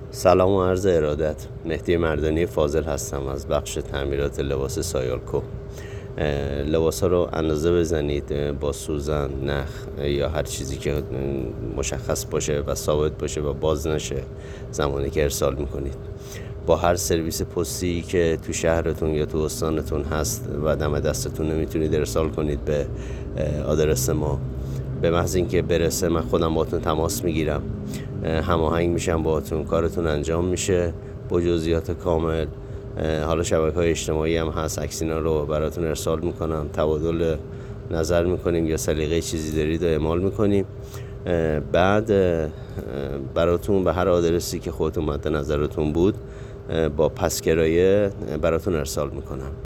سلام و عرض ارادت. مهدی مردانی فاضل هستم از بخش تعمیرات لباس سایالکو. لباس ها رو اندازه بزنید با سوزن، نخ یا هر چیزی که مشخص باشه و ثابت باشه و باز نشه زمانی که ارسال میکنید. با هر سرویس پستی که تو شهرتون یا تو استانتون هست و دم دستتون نمیتونید ارسال کنید به آدرس ما، به محض اینکه برسه من خودم باهاتون تماس میگیرم، هماهنگ میشم باهاتون، کارتون انجام میشه با جزئیات کامل. حالا شبکه‌های اجتماعی هم هست، عکسینا رو براتون ارسال میکنم، تبادل نظر میکنیم یا سلیقه چیزی دارید و اعمال میکنیم. بعد براتون به هر آدرسی که خودتون مد نظرتون بود با پس کرایه براتون ارسال میکنم.